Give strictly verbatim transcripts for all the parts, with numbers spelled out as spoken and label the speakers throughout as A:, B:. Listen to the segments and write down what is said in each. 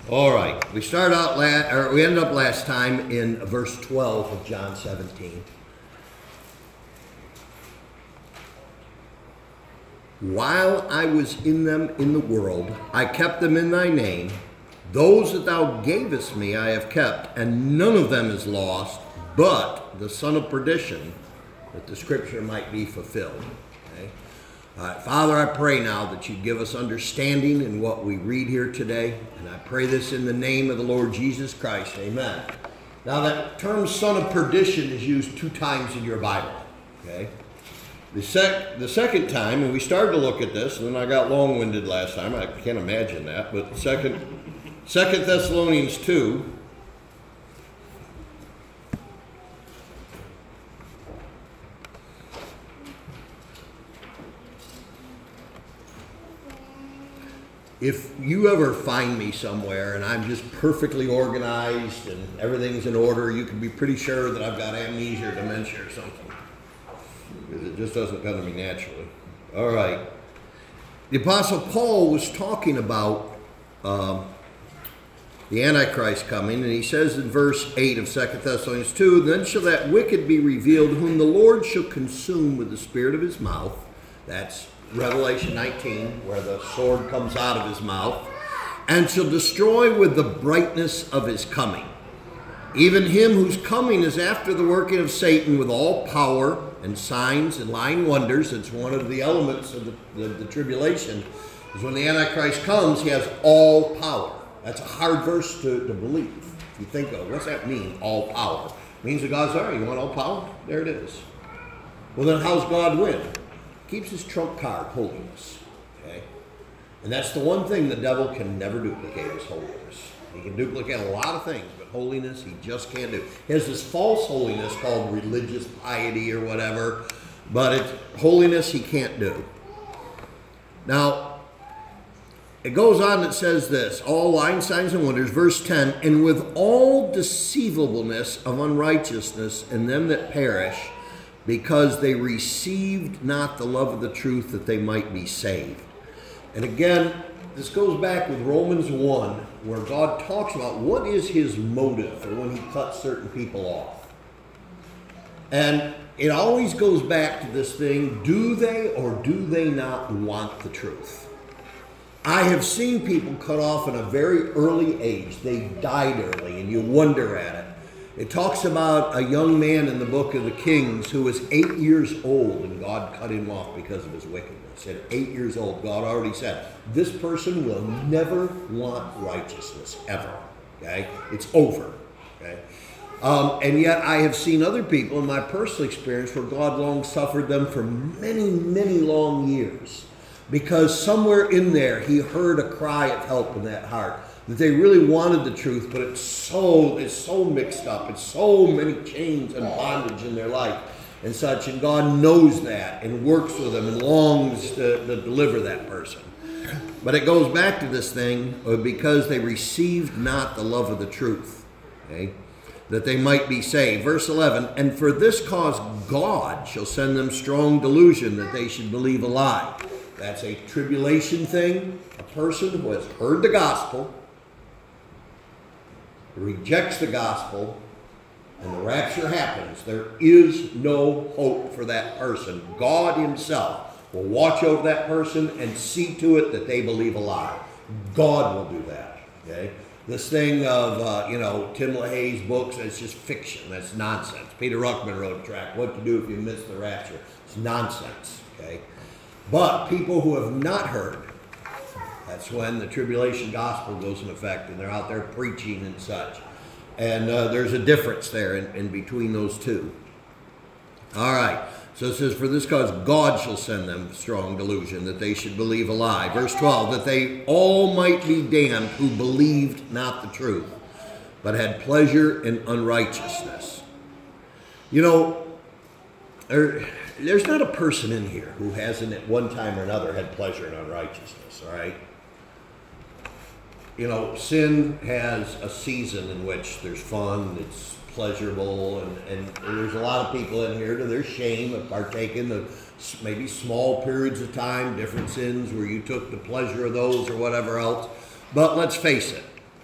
A: All right, we start out, la- or we ended up last time in verse twelve of John seventeen. While I was in them in the world, I kept them in thy name. Those that thou gavest me I have kept, and none of them is lost, but the son of perdition, that the scripture might be fulfilled. Okay? All right, Father, I pray now that you give us understanding in what we read here today, and I pray this in the name of the Lord Jesus Christ. Amen. Now that term son of perdition is used two times in your Bible. Okay? The, sec- the second time, and we started to look at this, and then I got long-winded last time. I can't imagine that, but second, Second Thessalonians two. If you ever find me somewhere and I'm just perfectly organized and everything's in order, you can be pretty sure that I've got amnesia or dementia or something. Because it just doesn't come to me naturally. All right. The Apostle Paul was talking about um, the Antichrist coming, and he says in verse eight of Second Thessalonians two, then shall that wicked be revealed, whom the Lord shall consume with the spirit of his mouth. That's Revelation nineteen, where the sword comes out of his mouth, and shall destroy with the brightness of his coming. Even him whose coming is after the working of Satan with all power and signs and lying wonders. It's one of the elements of the, the, the tribulation, is when the Antichrist comes, he has all power. That's a hard verse to, to believe. If you think of, what's that mean, all power? It means that God's there. You want all power? There it is. Well, then how's God win? Keeps his trump card, holiness. Okay? And that's the one thing the devil can never duplicate, is holiness. He can duplicate a lot of things, but holiness he just can't do. He has this false holiness called religious piety or whatever, but it's holiness he can't do. Now, it goes on, it says this, all lying signs and wonders, verse ten, and with all deceivableness of unrighteousness in them that perish, because they received not the love of the truth that they might be saved. And again, this goes back with Romans one, where God talks about what is his motive for when he cuts certain people off. And it always goes back to this thing, do they or do they not want the truth? I have seen people cut off at a very early age. They died early, and you wonder at it. It talks about a young man in the book of the Kings who was eight years old, and God cut him off because of his wickedness. At eight years old, God already said, this person will never want righteousness, ever. Okay? It's over. Okay? Um, and yet I have seen other people in my personal experience where God long suffered them for many, many long years. Because somewhere in there, he heard a cry of help in that heart. That they really wanted the truth, but it's so it's so mixed up. It's so many chains and bondage in their life and such. And God knows that and works with them and longs to, to deliver that person. But it goes back to this thing, because they received not the love of the truth, okay, that they might be saved. Verse eleven, and for this cause God shall send them strong delusion, that they should believe a lie. That's a tribulation thing. A person who has heard the gospel, rejects the gospel, and the rapture happens. There is no hope for that person. God himself will watch over that person and see to it that they believe a lie. God will do that. Okay? This thing of, uh, you know, Tim LaHaye's books, it's just fiction. That's nonsense. Peter Ruckman wrote a tract, What to Do If You Miss the Rapture. It's nonsense. Okay? But people who have not heard, that's when the tribulation gospel goes in effect, and they're out there preaching and such. And uh, there's a difference there in, in between those two. All right. So it says, for this cause God shall send them strong delusion, that they should believe a lie. Verse twelve, that they all might be damned who believed not the truth, but had pleasure in unrighteousness. You know, there, there's not a person in here who hasn't at one time or another had pleasure in unrighteousness, all right? You know, sin has a season in which there's fun, it's pleasurable, and, and there's a lot of people in here to their shame of partaking of maybe small periods of time, different sins where you took the pleasure of those or whatever else. But let's face it,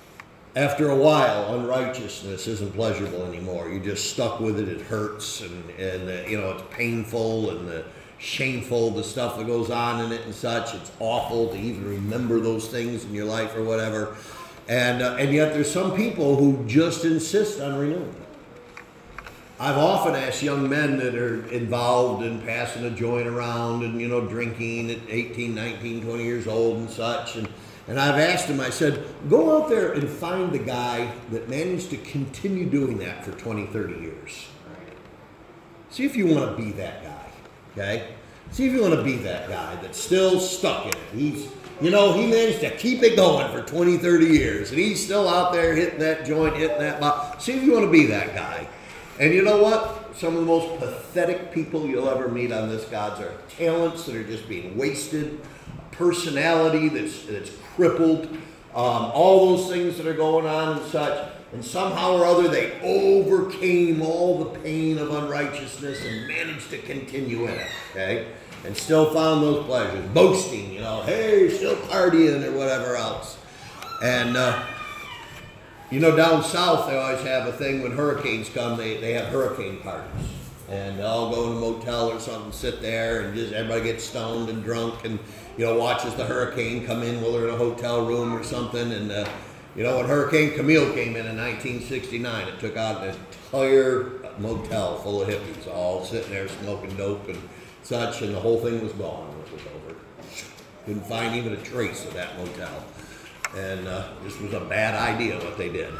A: After a while, unrighteousness isn't pleasurable anymore. You're just stuck with it. It hurts, and, and uh, you know, it's painful and uh, shameful, the stuff that goes on in it and such. It's awful to even remember those things in your life or whatever. And, uh, and yet there's some people who just insist on renewing it. I've often asked young men that are involved in passing a joint around and, you know, drinking at eighteen, nineteen, twenty years old and such. And, and I've asked them, I said, go out there and find the guy that managed to continue doing that for twenty, thirty years. See if you want to be that guy, okay? See if you want to be that guy that's still stuck in it. He's, you know, he managed to keep it going for twenty, thirty years. And he's still out there hitting that joint, hitting that bottle. See if you want to be that guy. And you know what? Some of the most pathetic people you'll ever meet on this, God's are talents that are just being wasted, personality that's that's crippled, um, all those things that are going on and such. And somehow or other they overcame all the pain of unrighteousness and managed to continue in it, okay? And still found those pleasures, boasting, you know, hey, still partying or whatever else. And, uh, you know, down south, they always have a thing when hurricanes come, they, they have hurricane parties. And they all go in a motel or something, sit there, and just everybody gets stoned and drunk and, you know, watches the hurricane come in while they're in a hotel room or something. And, uh, you know, when Hurricane Camille came in in nineteen sixty-nine, it took out an entire motel full of hippies, all sitting there smoking dope and such, and the whole thing was gone when it was over. Couldn't find even a trace of that motel. And uh, this was a bad idea what they did.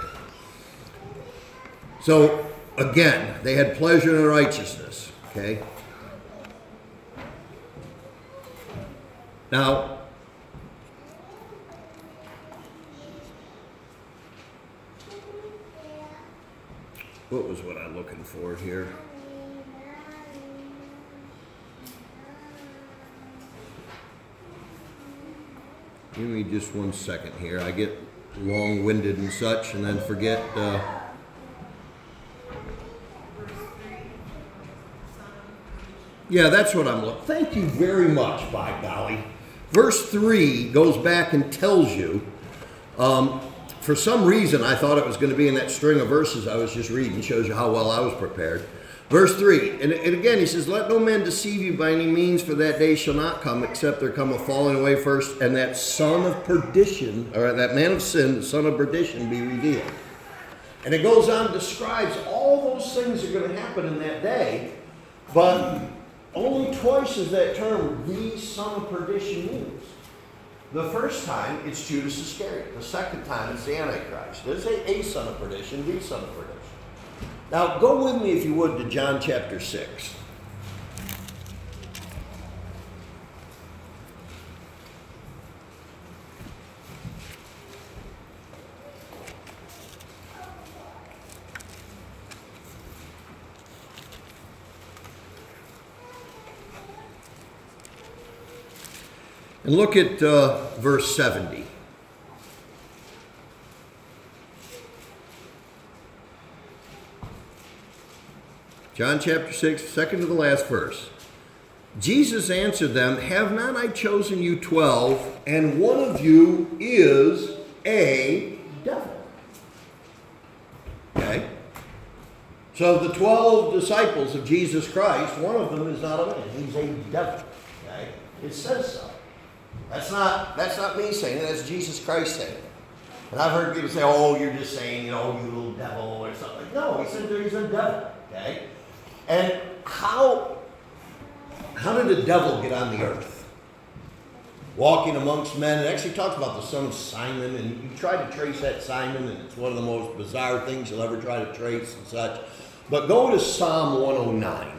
A: So, again, they had pleasure in righteousness, okay? Now, what was what I'm looking for here? Give me just one second here. I get long-winded and such and then forget. Uh, yeah, that's what I'm looking. Thank you very much, by golly. Verse three goes back and tells you, um, for some reason I thought it was going to be in that string of verses I was just reading. Shows you how well I was prepared. Verse three, and, and again he says, let no man deceive you by any means, for that day shall not come, except there come a falling away first, and that son of perdition, or that man of sin, the son of perdition, be revealed. And it goes on and describes all those things that are going to happen in that day, but only twice is that term, the son of perdition, used. The first time, it's Judas Iscariot. The second time, it's the Antichrist. It doesn't say a son of perdition, the son of perdition. Now, go with me, if you would, to John chapter six. And look at uh, verse seventy. John chapter six, second to the last verse. Jesus answered them, have not I chosen you twelve, and one of you is a devil? Okay? So the twelve disciples of Jesus Christ, one of them is not a man. He's a devil. Okay? It says so. That's not, that's not me saying it. That's Jesus Christ saying it. And I've heard people say, oh, you're just saying, you know, you little devil or something. No, he said he's a devil. Okay? And how, how did the devil get on the earth? Walking amongst men. It actually talks about the son of Simon, and you try to trace that Simon, and it's one of the most bizarre things you'll ever try to trace and such. But go to Psalm one oh nine.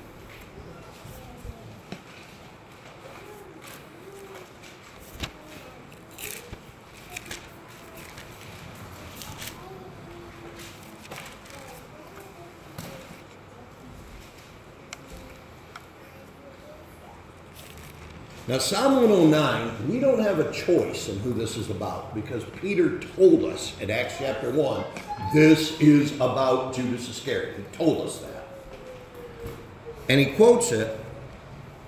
A: Now, Psalm one oh nine, we don't have a choice in who this is about, because Peter told us in Acts chapter one, this is about Judas Iscariot. He told us that. And he quotes it,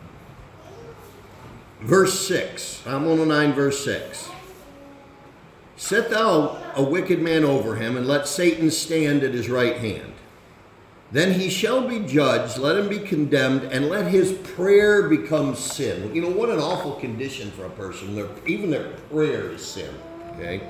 A: verse six, Psalm one oh nine, verse six. Set thou a wicked man over him, and let Satan stand at his right hand. Then he shall be judged, let him be condemned, and let his prayer become sin. You know, what an awful condition for a person. Their, even their prayer is sin. Okay?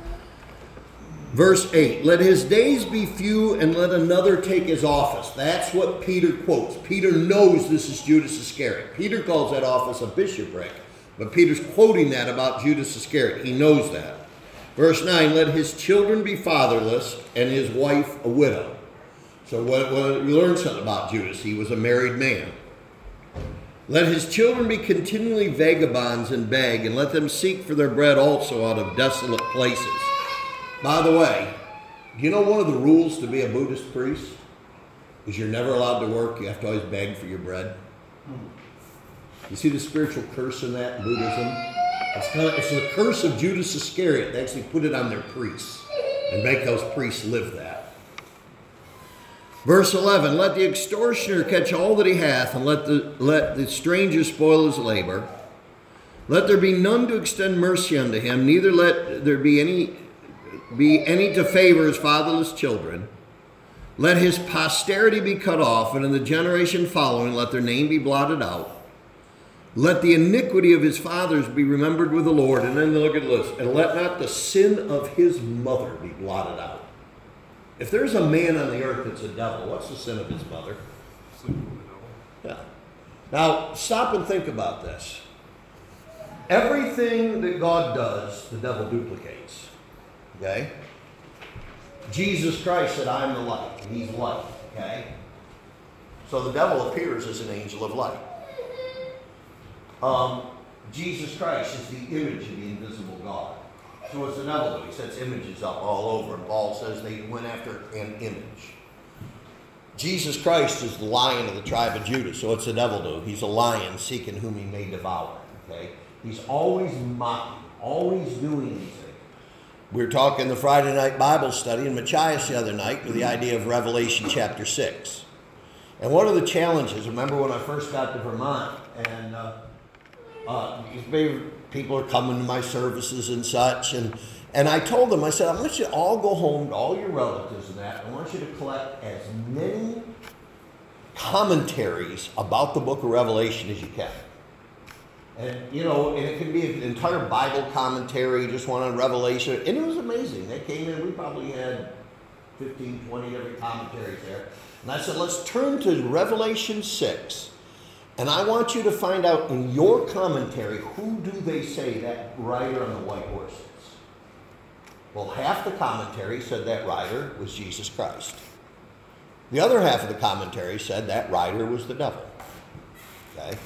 A: Verse eight, let his days be few, and let another take his office. That's what Peter quotes. Peter knows this is Judas Iscariot. Peter calls that office a bishopric, but Peter's quoting that about Judas Iscariot. He knows that. Verse nine, let his children be fatherless, and his wife a widow. So what, what, we learned something about Judas. He was a married man. Let his children be continually vagabonds and beg, and let them seek for their bread also out of desolate places. By the way, do you know one of the rules to be a Buddhist priest is you're never allowed to work. You have to always beg for your bread. You see the spiritual curse in that in Buddhism? It's, kind of, it's the curse of Judas Iscariot. They actually put it on their priests and make those priests live that. Verse eleven, let the extortioner catch all that he hath, and let the, let the stranger spoil his labor. Let there be none to extend mercy unto him, neither let there be any, be any to favor his fatherless children. Let his posterity be cut off, and in the generation following let their name be blotted out. Let the iniquity of his fathers be remembered with the Lord. And then look at this. And let not the sin of his mother be blotted out. If there's a man on the earth that's a devil, what's the sin of his mother? Yeah. Now, stop and think about this. Everything that God does, the devil duplicates. Okay? Jesus Christ said, I am the light, and he's light. Okay? So the devil appears as an angel of light. Um, Jesus Christ is the image of the invisible God. So what's the devil do? He sets images up all over. And Paul says they went after an image. Jesus Christ is the Lion of the tribe of Judah. So what's the devil do? He's a lion seeking whom he may devour. Okay? He's always mocking, always doing anything. We were talking the Friday night Bible study in Machias the other night with the idea of Revelation chapter six. And one of the challenges, remember when I first got to Vermont, and uh, uh, people are coming to my services and such, and, and I told them, I said, I want you to all go home to all your relatives and that. I want you to collect as many commentaries about the book of Revelation as you can. And, you know, and it can be an entire Bible commentary, just one on Revelation. And it was amazing. They came in, we probably had fifteen, twenty different commentaries there. And I said, let's turn to Revelation six. And I want you to find out in your commentary, who do they say that rider on the white horse is? Well, half the commentary said that rider was Jesus Christ. The other half of the commentary said that rider was the devil. Okay?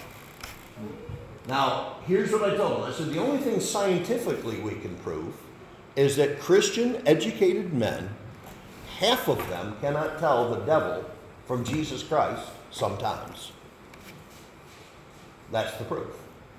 A: Now, here's what I told them. I said, the only thing scientifically we can prove is that Christian educated men, half of them cannot tell the devil from Jesus Christ sometimes. That's the proof.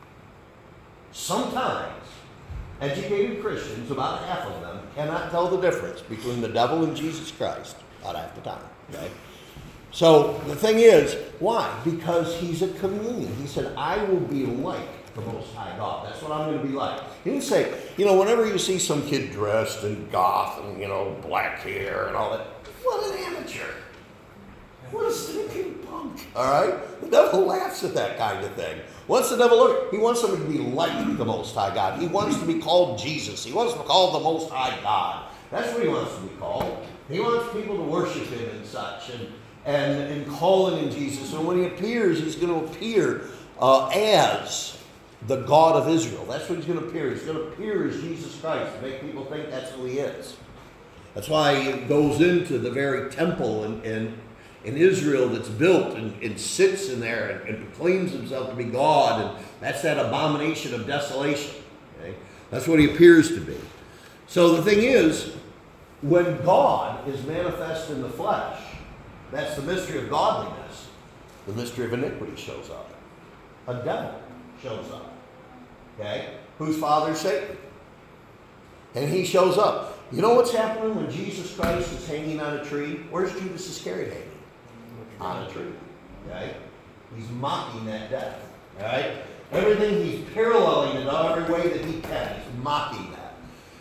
A: Sometimes, educated Christians, about half of them, cannot tell the difference between the devil and Jesus Christ about half the time. Okay? So the thing is, why? Because he's a chameleon. He said, I will be like the Most High God. That's what I'm going to be like. He didn't say, you know, whenever you see some kid dressed in goth and, you know, black hair and all that, what an amateur. What a stinking punk. All right? The devil laughs at that kind of thing. What's the devil look? He wants them to be like the Most High God. He wants to be called Jesus. He wants to be called the Most High God. That's what he wants to be called. He wants people to worship him and such. And And, and calling in Jesus. And when he appears, he's going to appear uh, as the God of Israel. That's what he's going to appear. He's going to appear as Jesus Christ to make people think that's who he is. That's why he goes into the very temple in, in, in Israel that's built and, and sits in there and, and proclaims himself to be God. And that's that abomination of desolation. Okay? That's what he appears to be. So the thing is, when God is manifest in the flesh, that's the mystery of godliness. The mystery of iniquity shows up. A devil shows up. Okay? Whose father is Satan. And he shows up. You know what's happening when Jesus Christ is hanging on a tree? Where's Judas Iscariot hanging? On a tree. Okay? He's mocking that death. All right? Everything, he's paralleling it in every way that he can. He's mocking that.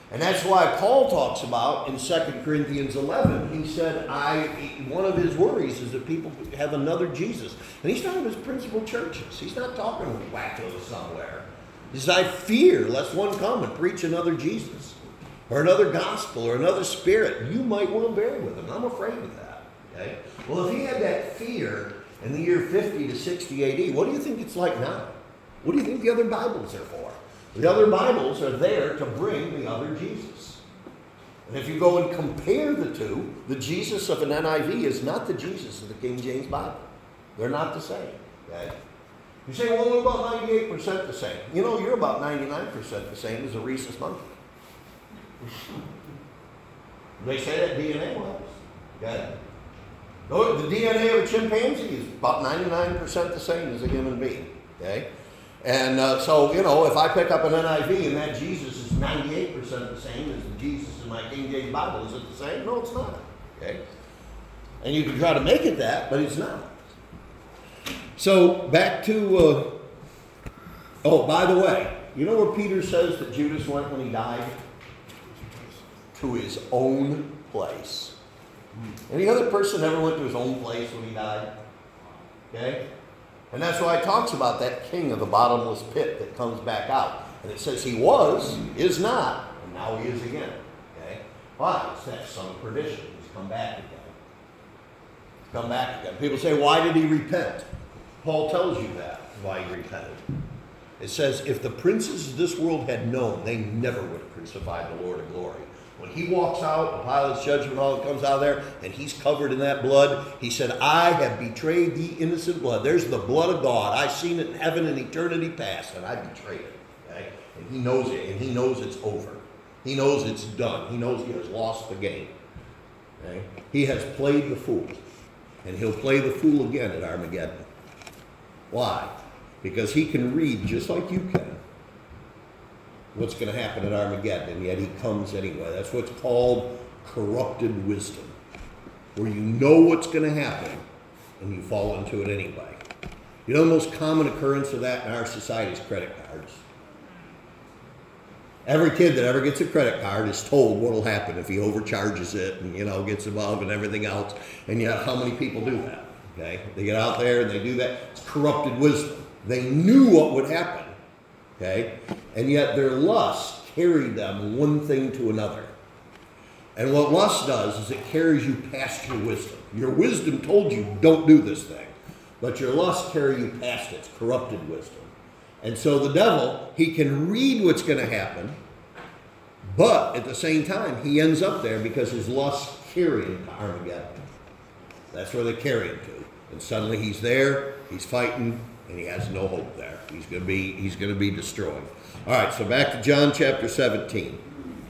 A: And that's why Paul talks about in Second Corinthians eleven, he said, I, one of his worries is that people have another Jesus. And he's talking about his principal churches. He's not talking wackos somewhere. He says, I fear lest one come and preach another Jesus or another gospel or another spirit. You might want to bear with him. I'm afraid of that. Okay? Well, if he had that fear in the year fifty to sixty A D, what do you think it's like now? What do you think the other Bibles are for? The other Bibles are there to bring the other Jesus. And if you go and compare the two, the Jesus of an N I V is not the Jesus of the King James Bible. They're not the same. Okay? You say, well, we're about ninety-eight percent the same. You know, you're about ninety-nine percent the same as a rhesus monkey. They say that D N A was. Okay? No, the D N A of a chimpanzee is about ninety-nine percent the same as a human being. Okay? And uh, so, you know, if I pick up an N I V and that Jesus is ninety-eight percent the same as the Jesus in my King James Bible, is it the same? No, it's not. Okay? And you can try to make it that, but it's not. So, back to, uh, oh, by the way, you know where Peter says that Judas went when he died? To his own place. Any other person ever went to his own place when he died? Okay? And that's why it talks about that king of the bottomless pit that comes back out. And it says he was, is not, and now he is again. Okay? Why? It's that son of perdition. He's come back again. He's come back again. People say, why did he repent? Paul tells you that, why he repented. It says, if the princes of this world had known, they never would have crucified the Lord of glory. When he walks out, the Pilate's judgment hall comes out of there, and he's covered in that blood, he said, I have betrayed the innocent blood. There's the blood of God. I've seen it in heaven in eternity past, and I betrayed it. Okay? And he knows it, and he knows it's over. He knows it's done. He knows he has lost the game. Okay? He has played the fool, and he'll play the fool again at Armageddon. Why? Because he can read just like you can what's going to happen at Armageddon, and yet he comes anyway. That's what's called corrupted wisdom, where you know what's going to happen, and you fall into it anyway. You know the most common occurrence of that in our society is credit cards. Every kid that ever gets a credit card is told what will happen if he overcharges it and, you know, gets above and everything else, and yet how many people do that? Okay? They get out there and they do that. It's corrupted wisdom. They knew what would happen. Okay? And yet their lust carried them one thing to another. And what lust does is it carries you past your wisdom. Your wisdom told you, don't do this thing. But your lust carries you past it. It's corrupted wisdom. And so the devil, he can read what's going to happen, but at the same time, he ends up there because his lust carry him to Armageddon. That's where they carry him to. And suddenly he's there, he's fighting, and he has no hope there. He's going to be he's going to be destroyed. All right, so back to John chapter seventeen.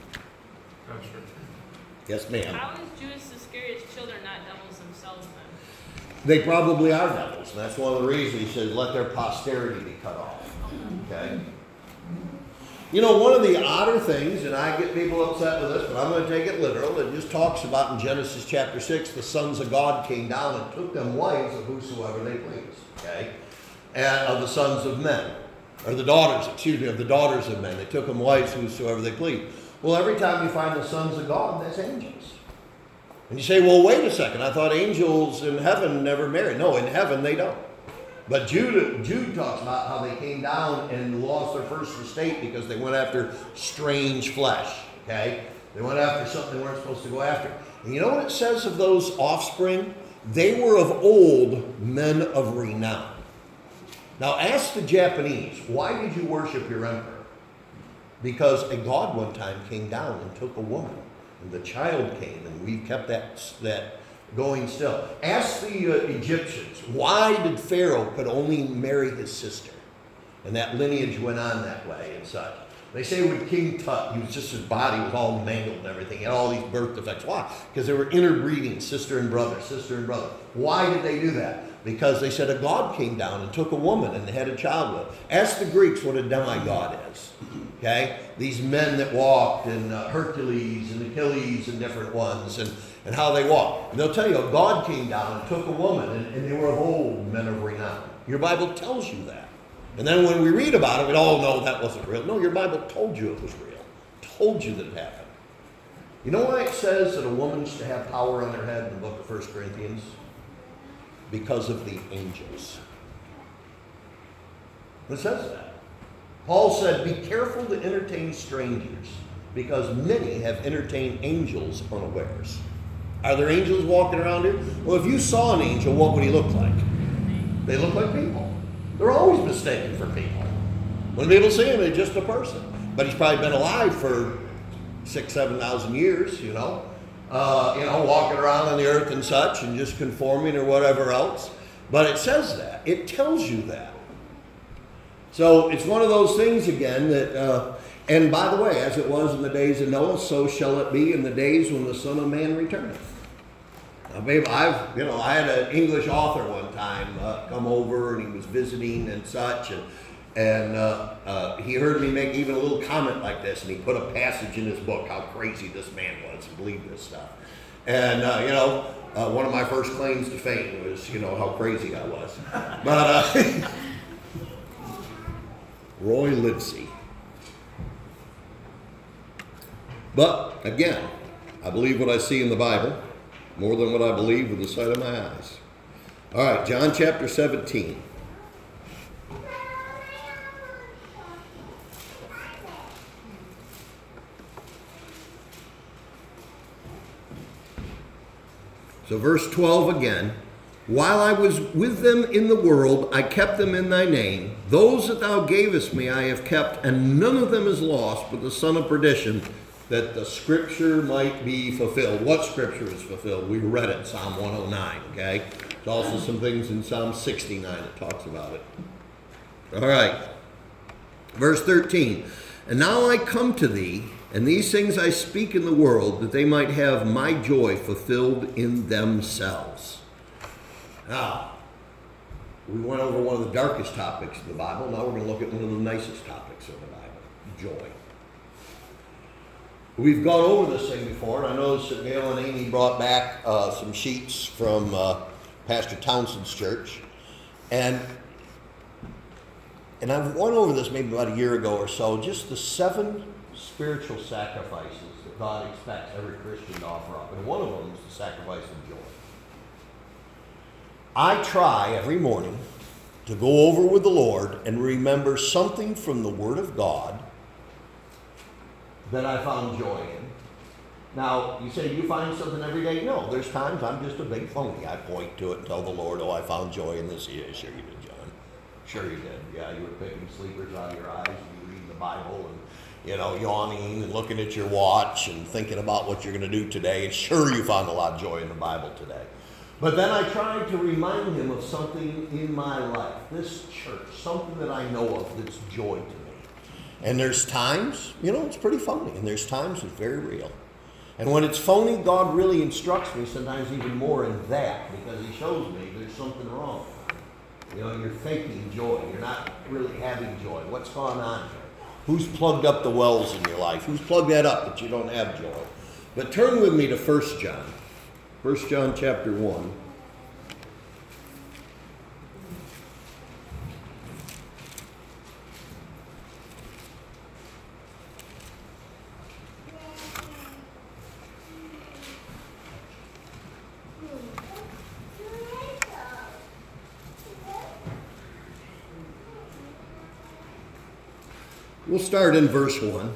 A: Yes, ma'am.
B: How is Judas Iscariot's children not devils themselves then?
A: They probably are devils, and that's one of the reasons he says, let their posterity be cut off. Okay? You know, one of the odder things, and I get people upset with this, but I'm going to take it literal, it just talks about in Genesis chapter six, the sons of God came down and took them wives of whosoever they pleased. Okay? And of the sons of men, or the daughters, excuse me, of the daughters of men. They took them wives whosoever they pleased. Well, every time you find the sons of God, that's angels. And you say, well, wait a second, I thought angels in heaven never married. No, in heaven they don't. But Jude, Jude talks about how they came down and lost their first estate because they went after strange flesh, okay? They went after something they weren't supposed to go after. And you know what it says of those offspring? They were of old men of renown. Now ask the Japanese, why did you worship your emperor? Because a god one time came down and took a woman, and the child came, and we've kept that, that going still. Ask the uh, Egyptians, why did Pharaoh could only marry his sister? And that lineage went on that way and such. They say with King Tut, he was just, his body was all mangled and everything. He had all these birth defects. Why? Because they were interbreeding, sister and brother, sister and brother. Why did they do that? Because they said a god came down and took a woman and they had a child with her. Ask the Greeks what a demigod is. Okay? These men that walked, and uh, Hercules and Achilles and different ones, and, and how they walked. And they'll tell you a god came down and took a woman, and, and they were of old men of renown. Your Bible tells you that. And then when we read about it, we all know that wasn't real. No, your Bible told you it was real. Told you that it happened. You know why it says that a woman's to have power on her head in the book of First Corinthians? Because of the angels. It says that. Paul said, be careful to entertain strangers, because many have entertained angels unawares. Are there angels walking around here? Well, if you saw an angel, what would he look like? They look like people. They're always mistaken for people. When people see him, it's just a person. But he's probably been alive for six, seven thousand years, you know, uh, you know, walking around on the earth and such, and just conforming or whatever else. But it says that. It tells you that. So it's one of those things again that, uh, and by the way, as it was in the days of Noah, so shall it be in the days when the Son of Man returneth. Now, babe, I've, you know, I had an English author one time uh, come over, and he was visiting and such, and and uh, uh, he heard me make even a little comment like this, and he put a passage in his book how crazy this man was and believed this stuff. And uh, you know, uh, one of my first claims to fame was, you know, how crazy I was. But uh, Roy Livesey. But again, I believe what I see in the Bible more than what I believe with the sight of my eyes. All right, John chapter seventeen. So verse twelve again. While I was with them in the world, I kept them in thy name. Those that thou gavest me I have kept, and none of them is lost, but the son of perdition, that the scripture might be fulfilled. What scripture is fulfilled? We read it, Psalm one oh nine, okay? There's also some things in Psalm sixty-nine that talks about it. All right. Verse thirteen. And now I come to thee, and these things I speak in the world, that they might have my joy fulfilled in themselves. Now, we went over one of the darkest topics of the Bible. Now we're going to look at one of the nicest topics of the Bible, joy. We've gone over this thing before, and I noticed that Gail and Amy brought back uh, some sheets from uh, Pastor Townsend's church. And and I've went over this maybe about a year ago or so, just the seven spiritual sacrifices that God expects every Christian to offer up. And one of them is the sacrifice of joy. I try every morning to go over with the Lord and remember something from the Word of God that I found joy in. Now, you say you find something every day? No, there's times I'm just a big phony. I point to it and tell the Lord, oh, I found joy in this. Yeah, sure you did, John. Sure you did. Yeah, you were picking sleepers out of your eyes, and you were reading the Bible, and, you know, yawning and looking at your watch and thinking about what you're going to do today. And sure you found a lot of joy in the Bible today. But then I tried to remind him of something in my life, this church, something that I know of that's joy to me. And there's times, you know, it's pretty phony, and there's times it's very real. And when it's phony, God really instructs me sometimes even more in that, because he shows me there's something wrong. You know, you're faking joy. You're not really having joy. What's going on here? Who's plugged up the wells in your life? Who's plugged that up that you don't have joy? But turn with me to First John. First John chapter one. We'll start in verse one.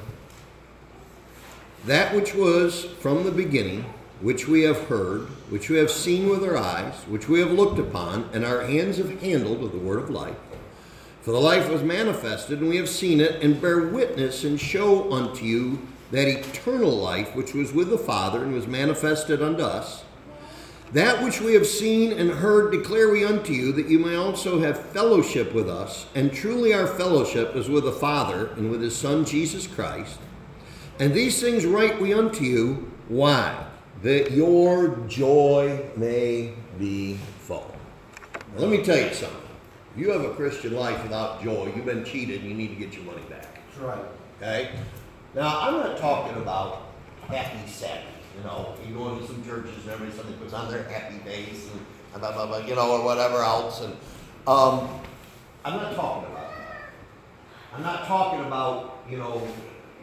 A: That which was from the beginning, which we have heard, which we have seen with our eyes, which we have looked upon, and our hands have handled of the word of life. For the life was manifested, and we have seen it, and bear witness, and show unto you that eternal life which was with the Father, and was manifested unto us. That which we have seen and heard declare we unto you, that you may also have fellowship with us. And truly our fellowship is with the Father, and with his Son Jesus Christ. And these things write we unto you, why? That your joy may be full. Now, let me tell you something. If you have a Christian life without joy, you've been cheated, and you need to get your money back.
C: That's right.
A: Okay? Now, I'm not talking about happy, sad. You know, you go into some churches and everybody somebody puts on their happy face and blah, blah, blah, you know, or whatever else. And um, I'm not talking about that. I'm not talking about, you know,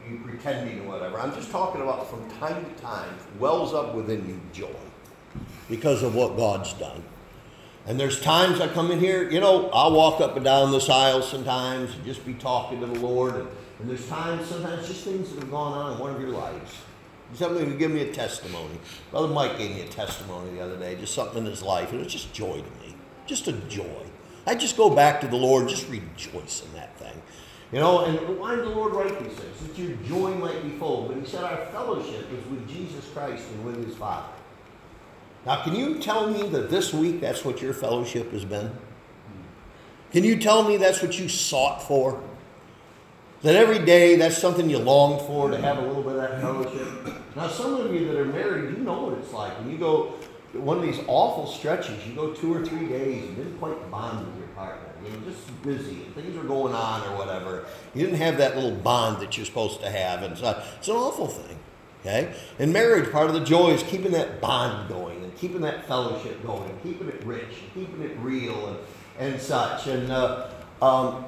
A: you pretending or whatever. I'm just talking about from time to time, wells up within you joy because of what God's done. And there's times I come in here, you know, I'll walk up and down this aisle sometimes and just be talking to the Lord. And, and there's times, sometimes just things that have gone on in one of your lives. Somebody would give me a testimony. Brother Mike gave me a testimony the other day, just something in his life. And it was just joy to me, just a joy. I just go back to the Lord, just rejoice in that thing. You know, and why did the Lord write these things? That your joy might be full. But he said our fellowship is with Jesus Christ and with his Father. Now, can you tell me that this week that's what your fellowship has been? Can you tell me that's what you sought for? That every day that's something you longed for, to have a little bit of that fellowship? Now, some of you that are married, you know what it's like. When you go one of these awful stretches, you go two or three days and didn't quite bond with your partner. You know, just busy and things are going on or whatever. You didn't have that little bond that you're supposed to have. And so it's an awful thing. Okay? In marriage, part of the joy is keeping that bond going and keeping that fellowship going, and keeping it rich, and keeping it real and, and such. And uh, um,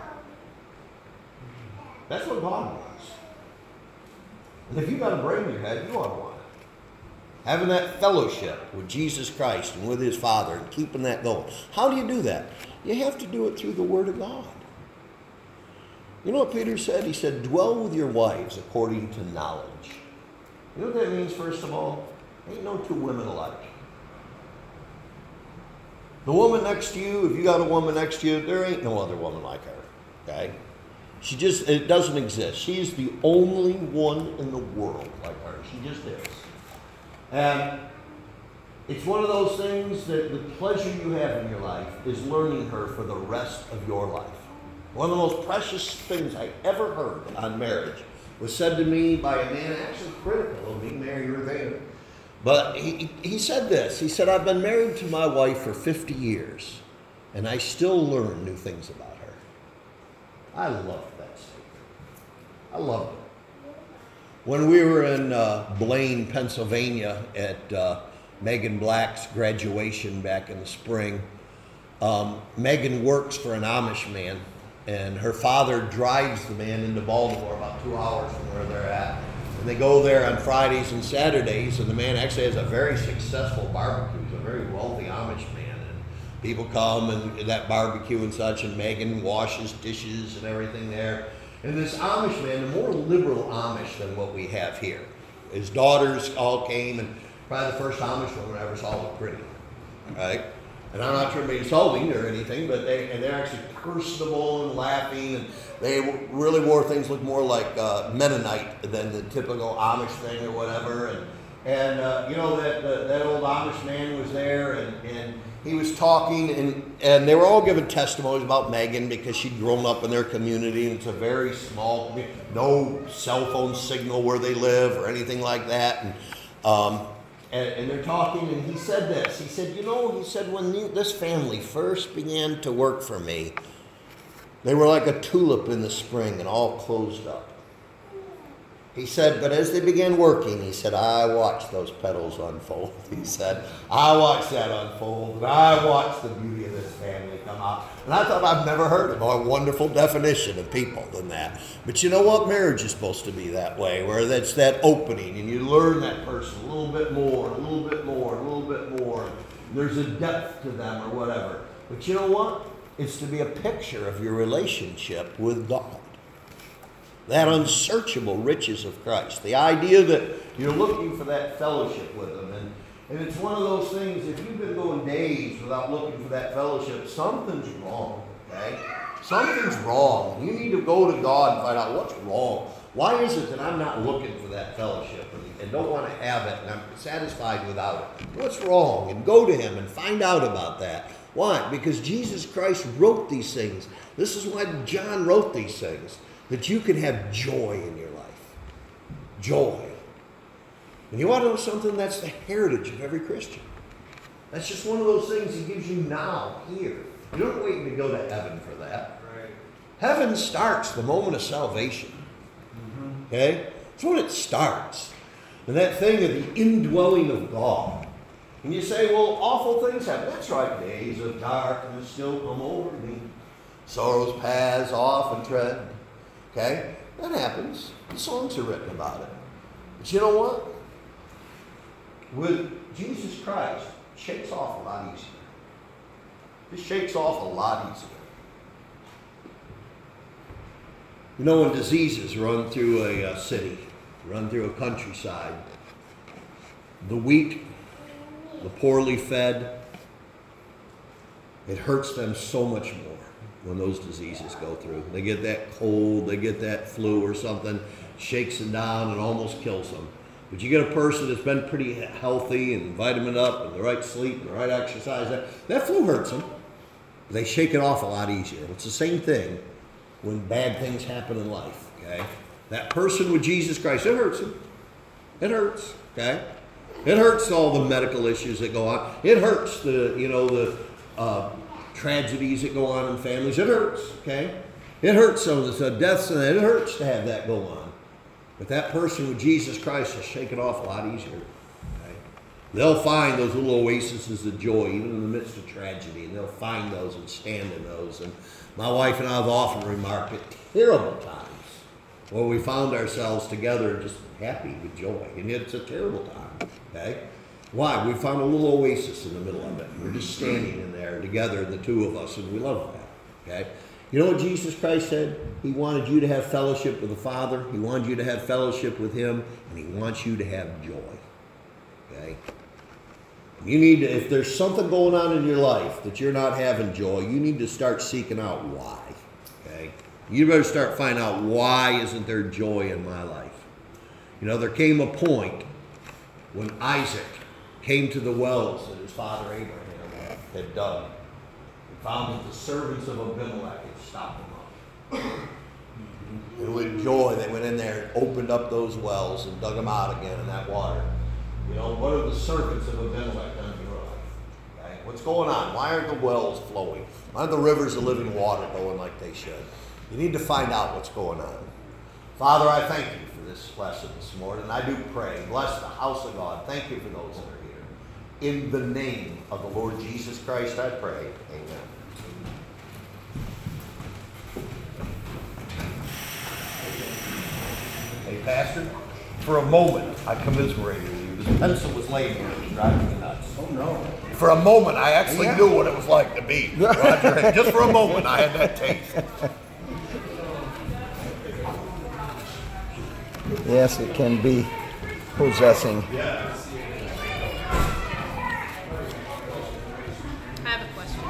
A: that's what God wants. And if you've got a brain in your head, you ought to want it. Having that fellowship with Jesus Christ and with his Father and keeping that going. How do you do that? You have to do it through the Word of God. You know what Peter said? He said, dwell with your wives according to knowledge. You know what that means, first of all? Ain't no two women alike. The woman next to you, if you got a woman next to you, there ain't no other woman like her. Okay? She just, it doesn't exist. She's the only one in the world like her. She just is. And it's one of those things that the pleasure you have in your life is learning her for the rest of your life. One of the most precious things I ever heard on marriage was said to me by a man actually critical of me, Mary, you were there. But he, he said this. He said, I've been married to my wife for fifty years, and I still learn new things about her. I loved that statement. I loved it. When we were in uh, Blaine, Pennsylvania at uh, Megan Black's graduation back in the spring, um, Megan works for an Amish man, and her father drives the man into Baltimore about two hours from where they're at. And they go there on Fridays and Saturdays, and the man actually has a very successful barbecue. He's a very wealthy Amish man, and people come and that barbecue and such, and Megan washes dishes and everything there. And this Amish man, the more liberal Amish than what we have here. His daughters all came, and probably the first Amish woman I ever saw was pretty, right? And I'm not trying to be insulting or anything, but they, and they're actually personable and laughing, and they really wore things look more like uh, Mennonite than the typical Amish thing or whatever. And, and uh, you know, that uh, that old Amish man was there, and, and he was talking, and, and they were all giving testimonies about Megan because she'd grown up in their community, and it's a very small community, no cell phone signal where they live or anything like that. And um, And, and they're talking, and he said this. He said, you know, he said, when the, this family first began to work for me, they were like a tulip in the spring and all closed up. He said, but as they began working, he said, I watched those petals unfold. He said, I watched that unfold, and I watched the beauty of this family come out. And I thought, I've never heard a more wonderful definition of people than that. But you know what? Marriage is supposed to be that way, where that's that opening, and you learn that person a little bit more, a little bit more, a little bit more. There's a depth to them or whatever. But you know what? It's to be a picture of your relationship with God. That unsearchable riches of Christ. The idea that you're looking for that fellowship with Him. And, and it's one of those things, if you've been going days without looking for that fellowship, something's wrong, okay? Something's wrong. You need to go to God and find out what's wrong. Why is it that I'm not looking for that fellowship and, and don't want to have it, and I'm satisfied without it? What's wrong? And go to Him and find out about that. Why? Because Jesus Christ wrote these things. This is why John wrote these things. That you can have joy in your life. Joy. And you want to know something? That's the heritage of every Christian. That's just one of those things He gives you now, here. You don't wait to go to heaven for that.
C: Right.
A: Heaven starts the moment of salvation.
C: Mm-hmm.
A: Okay? That's when it starts. And that thing of the indwelling of God. And you say, well, awful things happen. That's right. Days of darkness still come over me. Sorrow's paths off and tread. Okay? That happens. The songs are written about it. But you know what? With Jesus Christ, it shakes off a lot easier. It shakes off a lot easier. You know, when diseases run through a, uh city, run through a countryside, the weak, the poorly fed, it hurts them so much more when those diseases go through. They get that cold, they get that flu or something, shakes them down and almost kills them. But you get a person that's been pretty healthy and vitamin up and the right sleep and the right exercise, that, that flu hurts them. They shake it off a lot easier. It's the same thing when bad things happen in life, okay? That person with Jesus Christ, it hurts them. It hurts, okay? It hurts all the medical issues that go on. It hurts the, you know, the uh, tragedies that go on in families. It hurts, okay? It hurts some of the deaths and it hurts to have that go on. But that person with Jesus Christ will shake it off a lot easier. Okay? They'll find those little oases of joy, even in the midst of tragedy, and they'll find those and stand in those. And my wife and I have often remarked at terrible times where we found ourselves together just happy with joy. And it's a terrible time. Okay? Why? We found a little oasis in the middle of it. We're just standing in there together, the two of us, and we love that. Okay? You know what Jesus Christ said? He wanted you to have fellowship with the Father. He wanted you to have fellowship with Him, and He wants you to have joy. Okay? You need to, if there's something going on in your life that you're not having joy, you need to start seeking out why. Okay? You better start finding out why isn't there joy in my life. You know, there came a point when Isaac came to the wells that his father Abraham had dug. He found that the servants of Abimelech had stopped them up. And with joy, they went in there and opened up those wells and dug them out again in that water. You know, what are the servants of Abimelech done in your life? Okay? What's going on? Why aren't the wells flowing? Why aren't the rivers of living water going like they should? You need to find out what's going on. Father, I thank you for this lesson this morning. I do pray. Bless the house of God. Thank you for those that are here. In the name of the Lord Jesus Christ, I pray. Amen. Hey, Pastor, for a moment, I commiserated with you. This pencil was laying here. It was driving me nuts.
C: Oh, no.
A: For a moment, I actually
C: Yeah.
A: knew what it was like to be Roger. Just for a moment, I had that taste.
C: Yes, it can be possessing.
B: I have a question.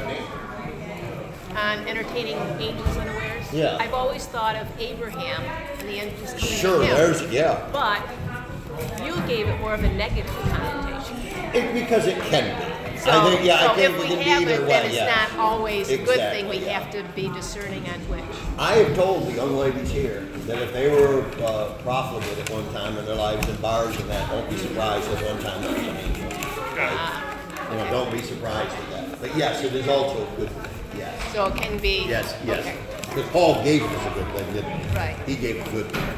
B: On entertaining angels unawares.
A: Yeah.
B: I've always thought of Abraham and the angels coming
A: Sure,
B: to him.
A: there's, yeah.
B: But you gave it more of a negative connotation.
A: It, because it can be.
B: So,
A: I think, yeah,
B: so
A: I think
B: if we
A: it can
B: have
A: be either
B: it,
A: way,
B: then it's
A: yeah.
B: not always a good thing. We
A: Exactly, yeah.
B: have to be discerning on which.
A: I have told the young ladies here that if they were uh, profligate at one time in their lives in bars and that, don't be surprised if one time that's an angel. Right? You know, don't be surprised at that. But yes, it is also a good thing. Yes.
B: So it can be.
A: Yes, yes.
B: Okay.
A: Because Paul gave us a good thing, didn't he?
B: Right.
A: He gave a good thing.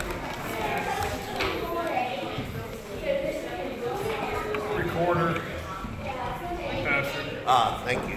D: Recorder, Pastor.
A: Ah, thank you.